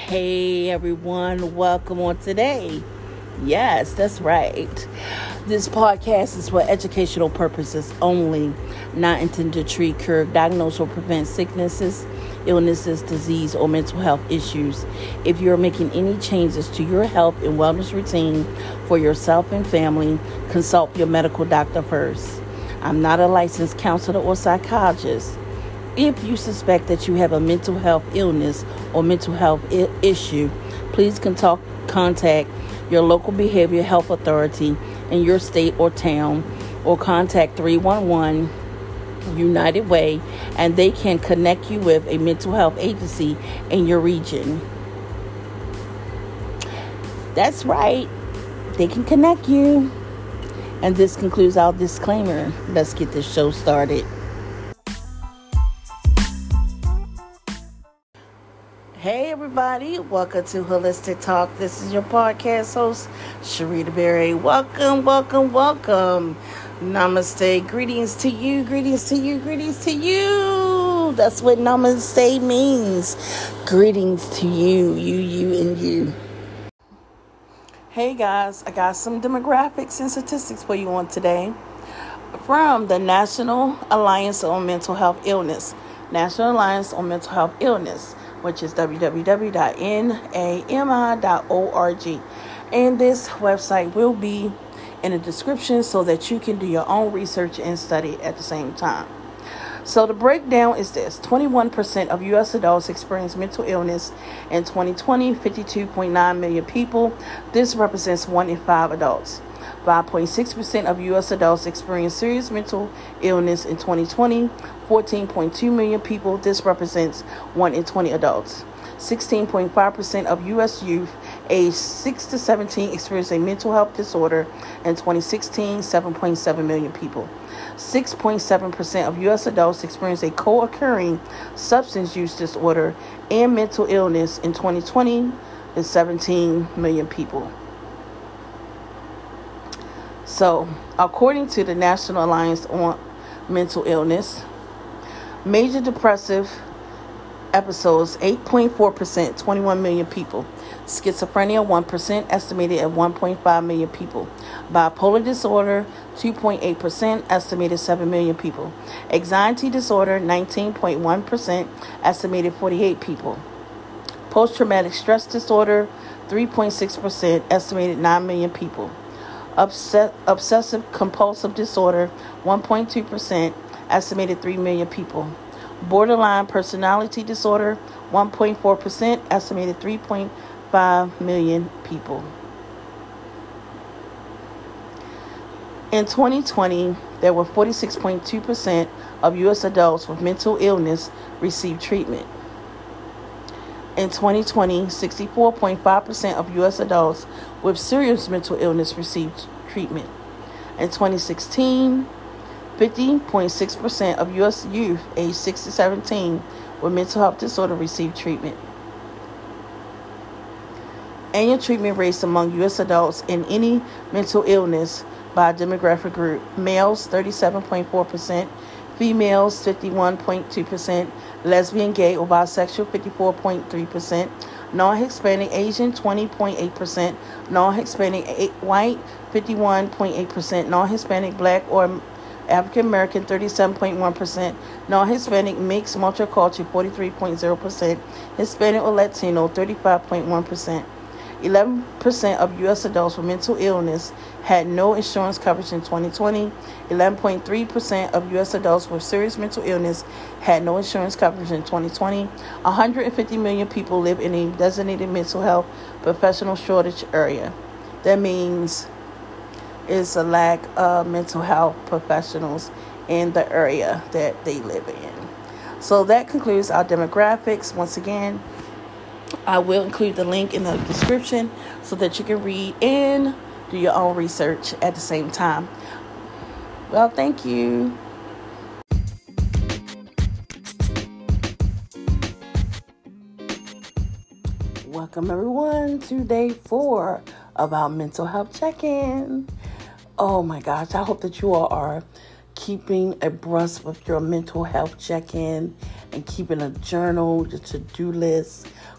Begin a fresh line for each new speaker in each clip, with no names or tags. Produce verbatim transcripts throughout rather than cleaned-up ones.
Hey everyone, welcome on today. Yes, that's right. This podcast is for educational purposes only, not intended to treat, cure, diagnose, or prevent sicknesses, illnesses, disease, or mental health issues. If you're making any changes to your health and wellness routine for yourself and family, consult your medical doctor first. I'm not a licensed counselor or psychologist. If you suspect that you have a mental health illness or mental health I- issue, please consult, contact your local behavioral health authority in your state or town, or contact three one one United Way, and they can connect you with a mental health agency in your region. That's right. They can connect you. And this concludes our disclaimer. Let's get this show started. Hey everybody, welcome to Holistic Talk. This is your podcast host, Sharita Berry. Welcome, welcome, welcome. Namaste. Greetings to you, greetings to you, greetings to you. That's what namaste means. Greetings to you, you, you, and you. Hey guys, I got some demographics and statistics for you on today from the National Alliance on Mental Health Illness. National Alliance on Mental Health Illness, which is w w w dot n a m i dot org. And this website will be in the description so that you can do your own research and study at the same time. So the breakdown is this: twenty-one percent of U S adults experienced mental illness in twenty twenty, fifty-two point nine million people. This represents one in five adults. five point six percent of U S adults experienced serious mental illness in twenty twenty, fourteen point two million people. This represents one in twenty adults. sixteen point five percent of U S youth aged six to seventeen experienced a mental health disorder in twenty sixteen, seven point seven million people. six point seven percent of U S adults experienced a co-occurring substance use disorder and mental illness in twenty twenty, is seventeen million people. So, according to the National Alliance on Mental Illness, major depressive episodes, eight point four percent, twenty-one million people. Schizophrenia, one percent, estimated at one point five million people. Bipolar disorder, two point eight percent, estimated seven million people. Anxiety disorder, nineteen point one percent, estimated forty-eight people. Post-traumatic stress disorder, three point six percent, estimated nine million people. Obsess- obsessive compulsive disorder, one point two percent, estimated three million people. Borderline personality disorder, one point four percent, estimated three point five million people. In twenty twenty, there were forty-six point two percent of U S adults with mental illness received treatment. In twenty twenty, sixty-four point five percent of U S adults with serious mental illness received treatment. In twenty sixteen, fifty point six percent of U S youth aged six to seventeen with mental health disorder received treatment. Annual treatment rates among U S adults in any mental illness by demographic group: males, thirty-seven point four percent, females, fifty-one point two percent, lesbian, gay, or bisexual, fifty-four point three percent, non-Hispanic Asian, twenty point eight percent, non-Hispanic white, fifty-one point eight percent, non-Hispanic black or African American, thirty-seven point one percent, non-Hispanic mixed multicultural, forty-three point zero percent, Hispanic or Latino, thirty-five point one percent. eleven percent of U S adults with mental illness had no insurance coverage in twenty twenty. eleven point three percent of U S adults with serious mental illness had no insurance coverage in twenty twenty. one hundred fifty million people live in a designated mental health professional shortage area. That means it's a lack of mental health professionals in the area that they live in. So that concludes our demographics. Once again, I will include the link in the description so that you can read and do your own research at the same time. Well, thank you. Welcome everyone to day four of our mental health check-in. Oh my gosh, I hope that you all are keeping abreast with your mental health check-in and keeping a journal, your to-do list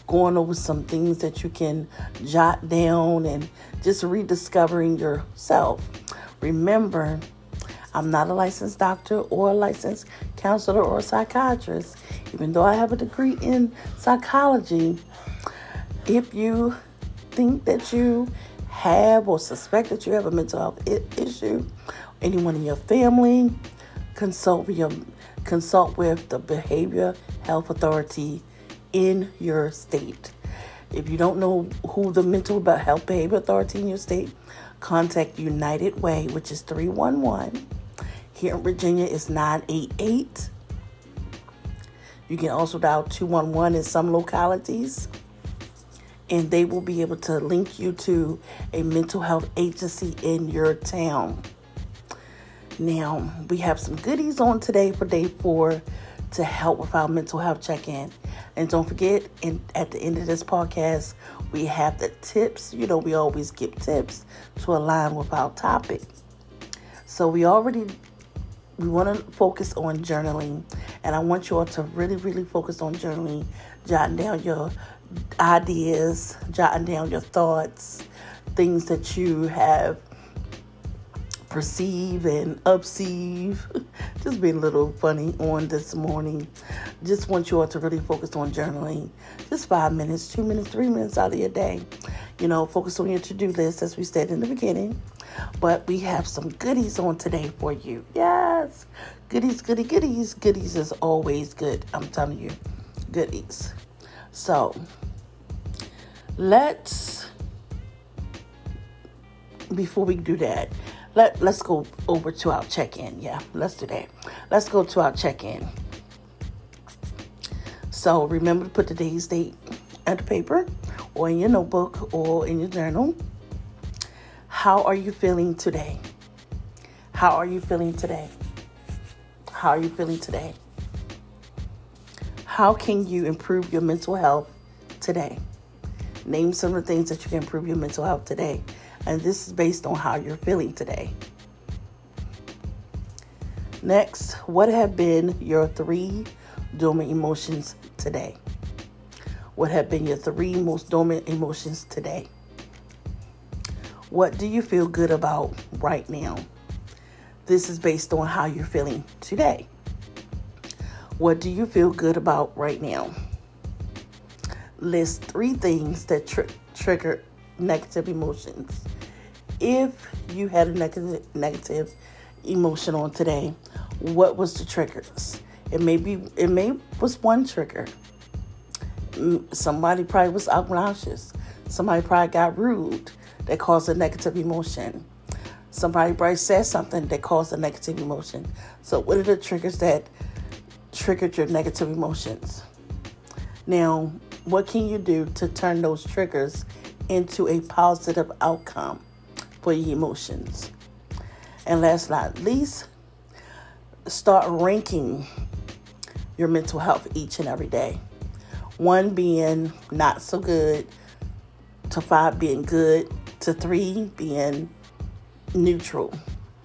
going over some things that you can jot down and just rediscovering yourself. Remember, I'm not a licensed doctor or a licensed counselor or a psychiatrist. Even though I have a degree in psychology, if you think that you have or suspect that you have a mental health I- issue, anyone in your family, consult with your consult with the Behavioral Health Authority in your state. If you don't know who the Mental Health Behavior Authority in your state, contact United Way, which is three one one. Here in Virginia is nine eight eight. You can also dial two one one in some localities, and they will be able to link you to a mental health agency in your town. Now, we have some goodies on today for day four to help with our mental health check-in. And don't forget, in, at the end of this podcast, we have the tips. You know, we always give tips to align with our topic. So we already, we want to focus on journaling. And I want you all to really, really focus on journaling, jotting down your ideas, jotting down your thoughts, things that you have perceive and upceive. Just being a little funny on this morning. Just want you all to really focus on journaling. Just five minutes, two minutes, three minutes out of your day. You know, focus on your to-do list, as we said in the beginning. But we have some goodies on today for you. Yes. Goodies, goody, goodies. Goodies is always good. I'm telling you. Goodies. So, let's, before we do that, Let, let's go over to our check-in. Yeah, let's do that. Let's go to our check-in. So remember to put today's date at the paper or in your notebook or in your journal. How are you feeling today? How are you feeling today? How are you feeling today? How can you improve your mental health today? Name some of the things that you can improve your mental health today. And this is based on how you're feeling today. Next, what have been your three dormant emotions today? What have been your three most dormant emotions today? What do you feel good about right now? This is based on how you're feeling today. What do you feel good about right now? List three things that tr- trigger negative emotions. If you had a negative negative emotion on today, what was the triggers? It may be it may was one trigger. Somebody probably was obnoxious. Somebody probably got rude that caused a negative emotion. Somebody probably said something that caused a negative emotion. So what are the triggers that triggered your negative emotions? Now, what can you do to turn those triggers into a positive outcome for your emotions? And last but not least, start ranking your mental health each and every day. One being not so good, to five being good, to three being neutral.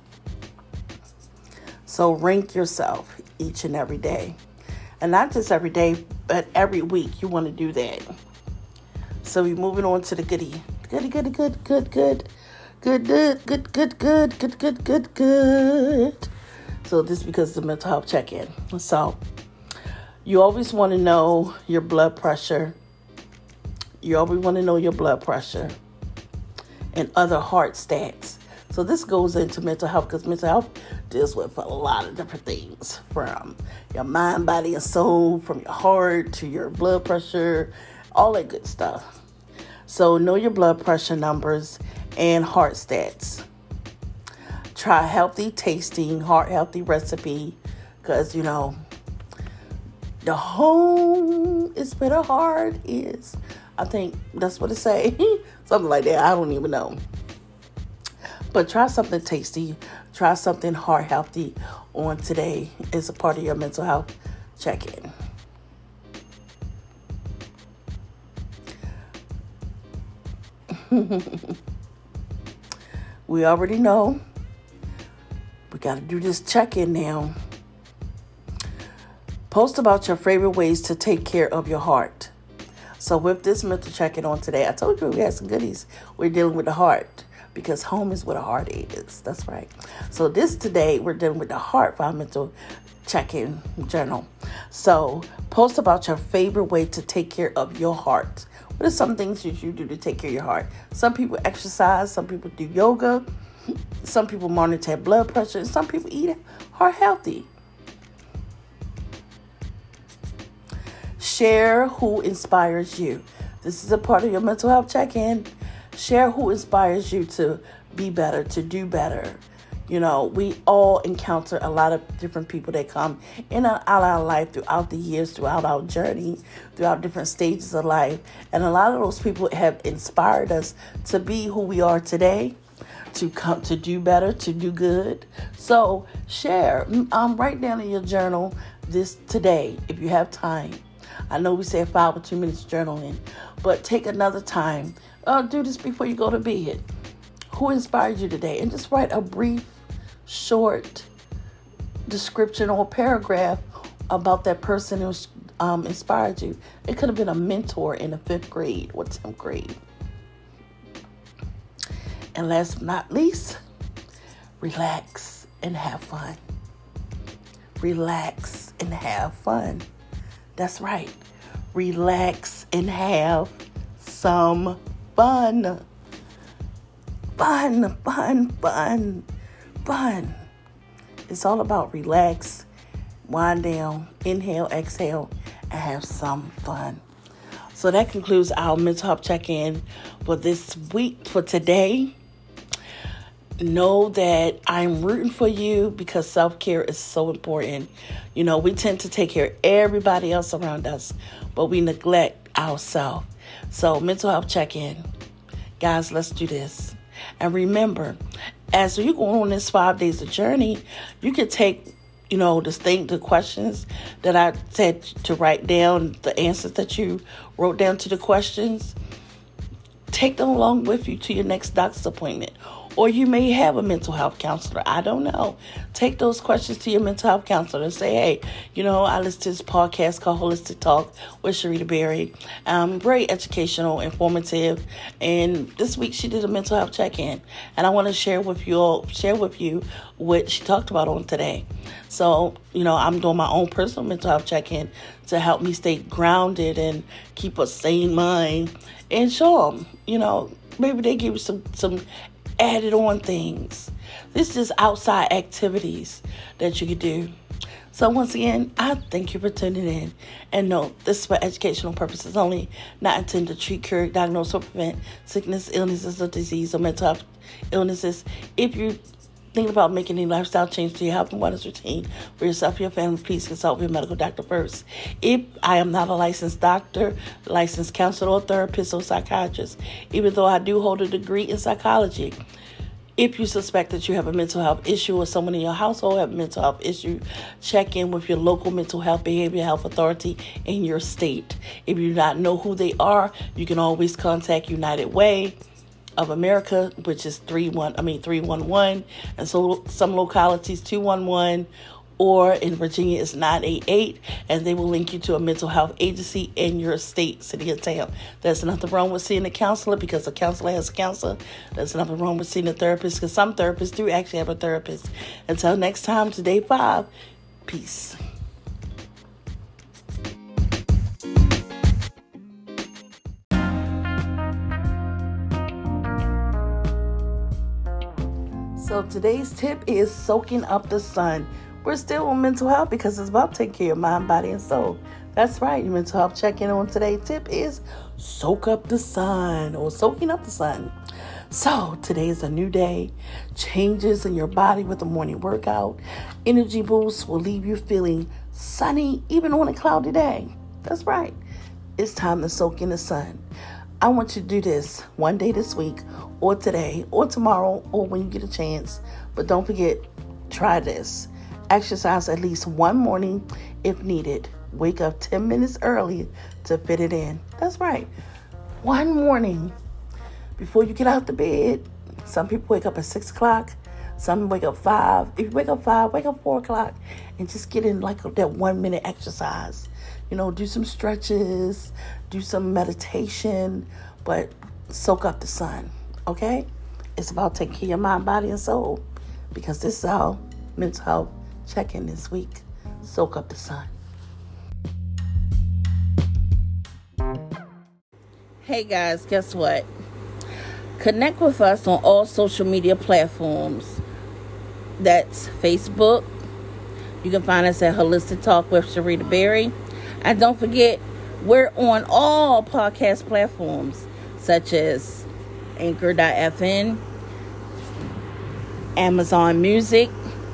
So rank yourself each and every day. And not just every day, but every week you want to do that. So we're moving on to the goodie. Goody, goody, good, good, good. Good, good, good, good, good, good, good, good, good. So this is because of the mental health check-in. So you always want to know your blood pressure. You always want to know your blood pressure and other heart stats. So this goes into mental health because mental health deals with a lot of different things, from your mind, body, and soul, from your heart to your blood pressure, all that good stuff. So know your blood pressure numbers and heart stats. Try healthy tasting, heart healthy recipe, because, you know, the home is where the heart is. I think that's what it say. Something like that. I don't even know. But try something tasty. Try something heart healthy on today as a part of your mental health check-in. We already know. We got to do this check-in now. Post about your favorite ways to take care of your heart. So with this mental check-in on today, I told you we had some goodies. We're dealing with the heart because home is where the heart is. That's right. So this today, we're dealing with the heart for our mental check-in journal. So post about your favorite way to take care of your heart. What are some things that you do to take care of your heart? Some people exercise. Some people do yoga. Some people monitor blood pressure. And some people eat heart healthy. Share who inspires you. This is a part of your mental health check-in. Share who inspires you to be better, to do better. You know, we all encounter a lot of different people that come in and out of our life throughout the years, throughout our journey, throughout different stages of life. And a lot of those people have inspired us to be who we are today, to come, to do better, to do good. So share, um, write down in your journal this today, if you have time. I know we say five or two minutes journaling, but take another time. Uh, do this before you go to bed. Who inspired you today? And just write a brief, short description or paragraph about that person who um, inspired you. It could have been a mentor in the fifth grade or tenth grade. And last but not least, relax and have fun. Relax and have fun. That's right. Relax and have some fun. Fun, fun, fun, fun. It's all about relax, wind down, inhale, exhale, and have some fun. So that concludes our mental health check-in for this week, for today. Know that I'm rooting for you because self-care is so important. You know, we tend to take care of everybody else around us, but we neglect ourselves. So mental health check-in. Guys, let's do this. And remember, as you go on this five days of journey, you can take, you know, the thing, the questions that I said to write down, the answers that you wrote down to the questions. Take them along with you to your next doctor's appointment. Or you may have a mental health counselor. I don't know. Take those questions to your mental health counselor and say, hey, you know, I listen to this podcast called Holistic Talk with Sharita Berry. Um, very educational, informative. And this week she did a mental health check-in. And I want to share with you all, share with you what she talked about on today. So, you know, I'm doing my own personal mental health check-in to help me stay grounded and keep a sane mind. And show them, you know, maybe they give you some, some added on things. This is outside activities that you could do. So once again, I thank you for tuning in. And no, this is for educational purposes only, not intended to treat, cure, diagnose, or prevent sickness, illnesses, or disease, or mental health illnesses. If you think about making any lifestyle change to your health and wellness routine for yourself and your family, please consult with your medical doctor first. If I am not a licensed doctor, licensed counselor, or therapist, or psychiatrist, even though I do hold a degree in psychology, if you suspect that you have a mental health issue or someone in your household have a mental health issue, check in with your local mental health behavioral health authority in your state. If you do not know who they are, you can always contact United Way of America, which is three one I mean three one one, and so some localities two one one, or in Virginia it's nine eight eight, and they will link you to a mental health agency in your state, city, or town. There's nothing wrong with seeing a counselor because a counselor has a counselor. There's nothing wrong with seeing a therapist because some therapists do actually have a therapist. Until next time, to day five, peace. So today's tip is soaking up the sun. We're still on mental health because it's about taking care of your mind, body, and soul. That's right. Your mental health check-in on today's tip is soak up the sun or soaking up the sun. So today is a new day. Changes in your body with a morning workout. Energy boosts will leave you feeling sunny even on a cloudy day. That's right. It's time to soak in the sun. I want you to do this one day this week, or today, or tomorrow, or when you get a chance. But don't forget, try this. Exercise at least one morning if needed. Wake up ten minutes early to fit it in. That's right. One morning before you get out the bed. Some people wake up at six o'clock. Some wake up five. If you wake up five, wake up four o'clock and just get in like that one minute exercise. You know, do some stretches, do some meditation, but soak up the sun, okay? It's about taking care of your mind, body, and soul, because this is our mental health check-in this week. Soak up the sun. Hey guys, guess what? Connect with us on all social media platforms. That's Facebook. You can find us at Holistic Talk with Sharita Berry. And don't forget, we're on all podcast platforms, such as Anchor dot F M, Amazon Music,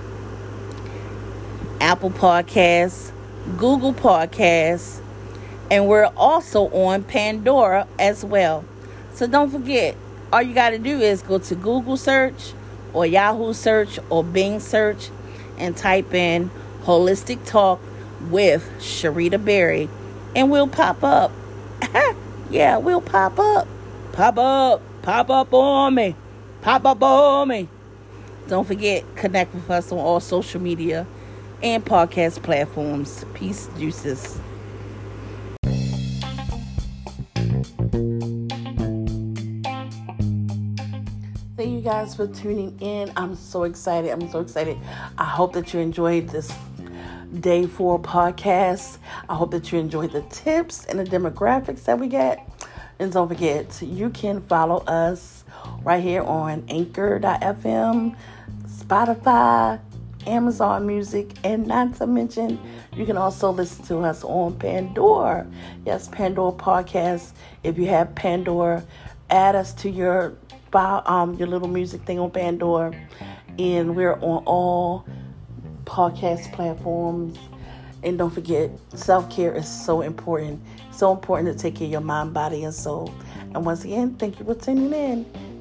Apple Podcasts, Google Podcasts, and we're also on Pandora as well. So don't forget, all you got to do is go to Google search or Yahoo search or Bing search and type in Holistic Talk with Sharita Berry, and we'll pop up. Yeah, we'll pop up. Pop up. Pop up on me. Pop up on me. Don't forget, connect with us on all social media and podcast platforms. Peace, juices. Thank you guys for tuning in. I'm so excited. I'm so excited. I hope that you enjoyed this day four podcast. I hope that you enjoyed the tips and the demographics that we get. And don't forget, you can follow us right here on Anchor dot F M, Spotify, Amazon Music, and not to mention, you can also listen to us on Pandora. Yes, Pandora Podcast. If you have Pandora, add us to your um your little music thing on Pandora, and we're on all podcast platforms. And don't forget, self-care is so important. So important to take care of your mind, body, and soul. And once again, thank you for tuning in.